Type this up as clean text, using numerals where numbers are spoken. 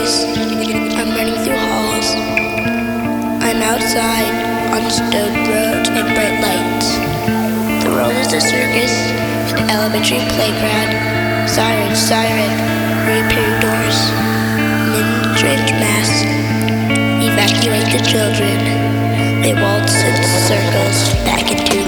days. I'm running through halls. I'm outside on stone roads and bright lights. The world is a circus, an elementary playground. Siren, siren, reappearing doors. Men in strange masks evacuate the children. They waltz in circles back into